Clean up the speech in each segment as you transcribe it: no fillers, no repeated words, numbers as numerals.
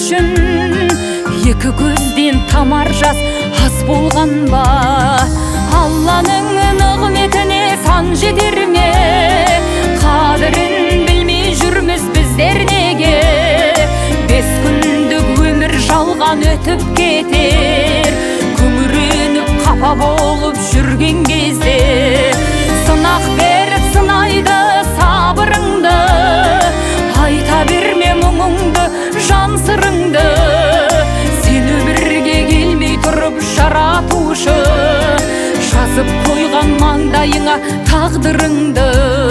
үшін екі көзден тамар жас аз болған ба? Алланың нығметіне сан жетер ме? Қадірін білмей жүрміз біздер неге? 5 күндік өмір жалған өтіп кетер, күңіреніп қапа болып жүрген кезде. Сынақ беріп сынайды сабырыңды, айта берме мұңыңды, жан сырыңды. Сен өмірге келмей тұрып жаратушы, жазып қойған маңдайыңа тағдырыңды.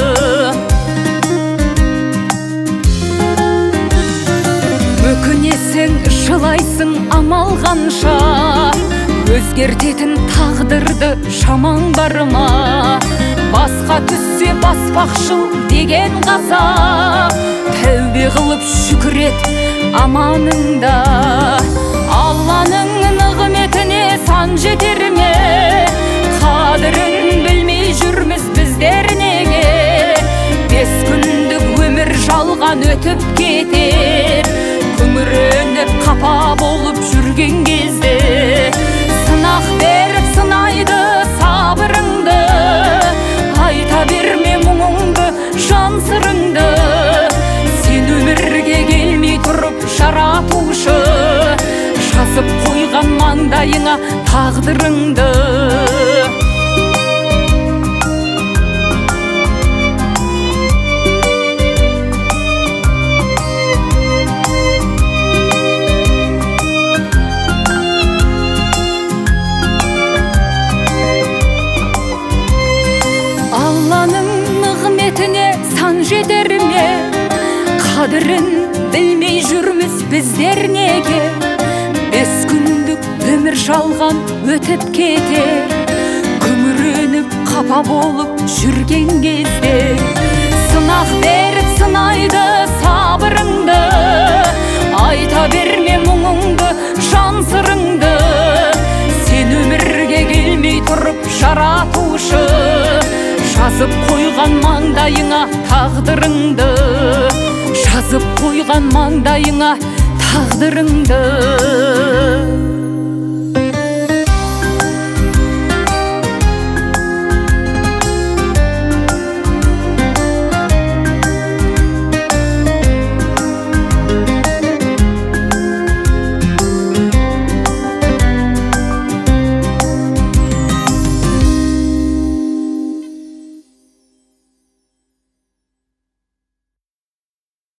Өкінесің, жылайсың амал қанша, өзгертетін тағдырды шамаң бар ма? Басқа түссе баспақшыл деген қазақ, тәубе қылып шүкірет аманыңда. Алланың нығметіне сан жетер ме? Қадірін білмей жүрміз біздер неге? 5 күндік өмір жалған өтіп кетер, күңіреніп қапа болып жүрген кезде. Сынақ беріп сынайды сабырыңды, айта берме мұңыңды, жан сырыңды. Сен өмірге келмей тұрып жаратушы, жазып қойған маңдайыңа тағдырыңды. Алланың нығметіне сан жетер ме? Қадірін білмей жүрміз біздер неге? 5 күндік өмір жалған өтіп кетер, күңіреніп қапа болып жүрген кезде. Сынақ беріп сынайды сабырыңды, айта берме мұңыңды, жан сырыңды. Сен өмірге келмей тұрып жаратушы, жазып қойған маңдайыңа тағдырыңды. Жазып қойған маңдайыңа тағдырыңды.